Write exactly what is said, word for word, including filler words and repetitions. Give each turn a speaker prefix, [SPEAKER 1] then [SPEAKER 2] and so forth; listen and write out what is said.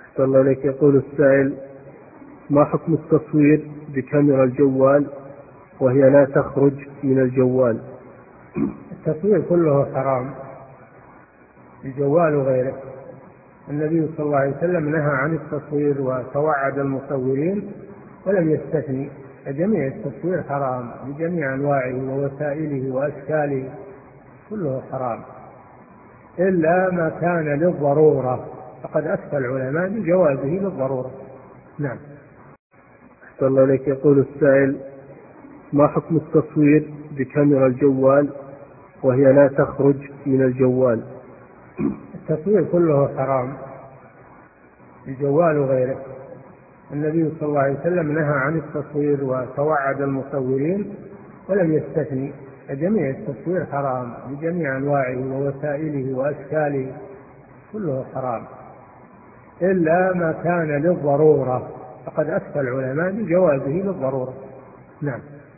[SPEAKER 1] أحسن الله إليك. يقول السائل: ما حكم التصوير بكاميرا الجوال وهي لا تخرج من الجوال؟
[SPEAKER 2] التصوير كله حرام، الجوال وغيره. النبي صلى الله عليه وسلم نهى عن التصوير وتوعد المصورين ولم يستثني، فجميع التصوير حرام بجميع أنواعه ووسائله وأشكاله، كله حرام إلا ما كان للضرورة، فقد أفتى العلماء بجوازه للضرورة. نعم.
[SPEAKER 1] أحسن الله إليك. يقول السائل: ما حكم التصوير بكاميرا الجوال وهي لا تخرج من الجوال؟
[SPEAKER 2] التصوير كله حرام، الجوال وغيره. النبي صلى الله عليه وسلم نهى عن التصوير وتوعد المصورين ولم يستثني، فجميع التصوير حرام بجميع أنواعه ووسائله وأشكاله، كله حرام إلا ما كان للضرورة، فقد أفتى العلماء بجوازه للضرورة. نعم.